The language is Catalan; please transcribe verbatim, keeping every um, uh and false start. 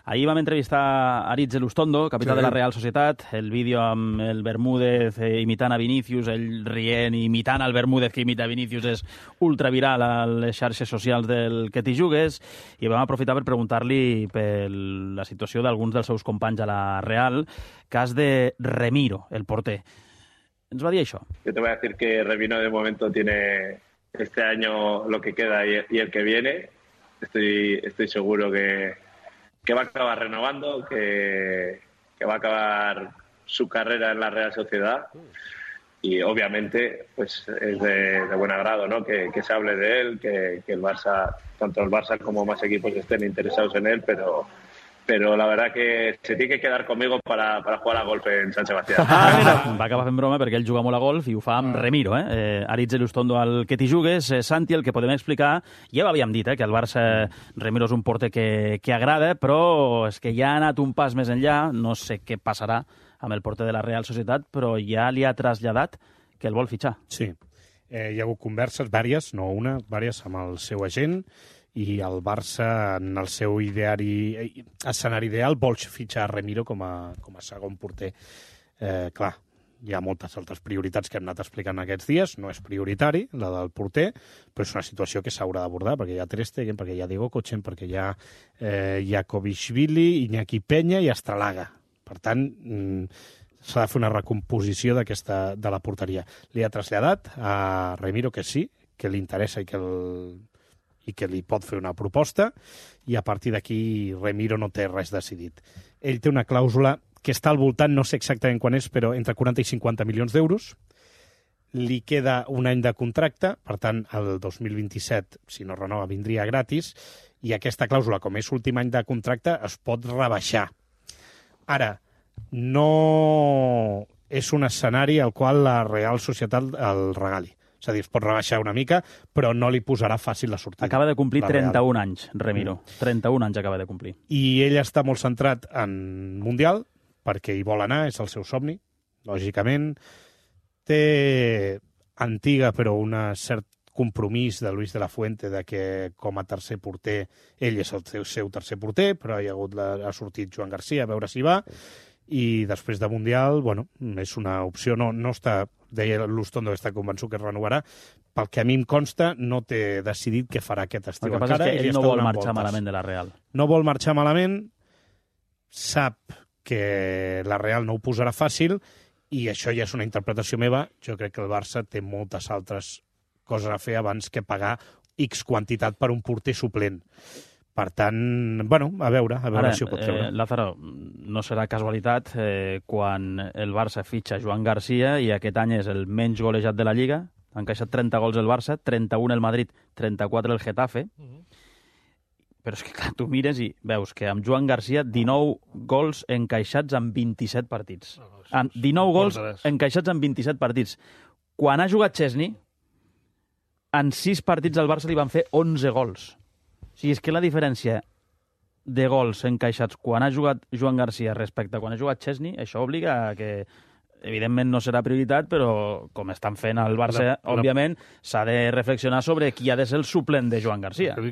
Ahir vam entrevistar a Aritz Elustondo, capità sí. de la Real Societat, el vídeo amb el Bermúdez eh, imitant a Vinícius, ell rient i imitant al Bermúdez que imita a Vinícius és ultraviral a les xarxes socials del que t'hi jugues, i vam aprofitar per preguntar-li per la situació d'alguns dels seus companys a la Real, cas de Remiro, el porter. Ens va dir això. Yo te voy a decir que Remiro de momento tiene este año lo que queda y, y el que viene. Estoy, estoy seguro que, que va a acabar renovando, que, que va a acabar su carrera en la Real Sociedad. Y obviamente pues es de, de buen agrado, ¿no? que, que se hable de él, que, que el Barça, tanto el Barça como más equipos estén interesados en él, pero... pero la verdad que se tiene que quedar conmigo para, para jugar a golf en San Sebastián. Ah, mira, va acabar fent broma perquè ell juga molt a golf i ho fa amb Remiro, eh? eh Aritz Elustondo al que t'hi jugues. Eh, Santi, el que podem explicar, ja ho havíem dit, eh, que el Barça, Remiro és un porter que, que agrada, però és que ja ha anat un pas més enllà, no sé què passarà amb el porter de la Real Societat, però ja li ha traslladat que el vol fitxar. Sí, eh, hi ha hagut converses, vàries, no una, vàries amb el seu agent, i el Barça, en el seu ideari, escenari ideal, vol fitxar Remiro com a, com a segon porter. Eh, clar, hi ha moltes altres prioritats que hem anat explicant aquests dies, no és prioritari, la del porter, però és una situació que s'haurà d'abordar, perquè hi ha Ter Stegen, perquè hi ha Diego Kochen, perquè hi ha eh, Jakovishvili, Iñaki Peña i Astralaga. Per tant, mm, s'ha de fer una recomposició d'aquesta de la porteria. Li ha traslladat a Remiro que sí, que li interessa i que el i que li pot fer una proposta, i a partir d'aquí Remiro no té res decidit. Ell té una clàusula que està al voltant, no sé exactament quan és, però entre quaranta i cinquanta milions d'euros. Li queda un any de contracte, per tant, el dos mil vint-i-set, si no renova, vindria gratis, i aquesta clàusula, com és l'últim any de contracte, es pot rebaixar. Ara, no és un escenari al qual la Real Societat el regali. És a dir, es pot rebaixar una mica, però no li posarà fàcil la sortida. Acaba de complir trenta-un anys, Remiro. Mm. trenta-un anys acaba de complir. I ell està molt centrat en Mundial, perquè hi vol anar, és el seu somni, lògicament. Té antiga, però un cert compromís de Luis de la Fuente de que com a tercer porter, ell és el seu, seu tercer porter, però hi ha, hagut la, ha sortit Joan Garcia, a veure si va, i després de Mundial, bueno, és una opció, no, no està, deia l'Ustondo, està convençut que es renovarà, pel que a mi em consta, no té decidit què farà aquest estiu encara. El que passa és que ell no vol marxar malament de la Real. No vol marxar malament, sap que la Real no ho posarà fàcil, i això ja és una interpretació meva. Jo crec que el Barça té moltes altres coses a fer abans que pagar X quantitat per un porter suplent. Per tant, bueno, a veure, a veure Ara, si ho pot treure. Eh, Lázaro, no serà casualitat eh, quan el Barça fitxa Joan Garcia i aquest any és el menys golejat de la Lliga, ha encaixat trenta gols el Barça, trenta-un el Madrid, trenta-quatre el Getafe, uh -huh. però és que clar, tu mires i veus que amb Joan Garcia dinou gols encaixats en vint-i-set partits. Oh, amb dinou gols encaixats en vint-i-set partits. Quan ha jugat Chesney, en sis partits al Barça li van fer onze gols. O sigui, és que la diferència de gols encaixats quan ha jugat Joan Garcia respecte a quan ha jugat Chesney, això obliga a que, evidentment, no serà prioritat, però com estan fent al Barça, la, la... òbviament, s'ha de reflexionar sobre qui ha de ser el suplent de Joan Garcia.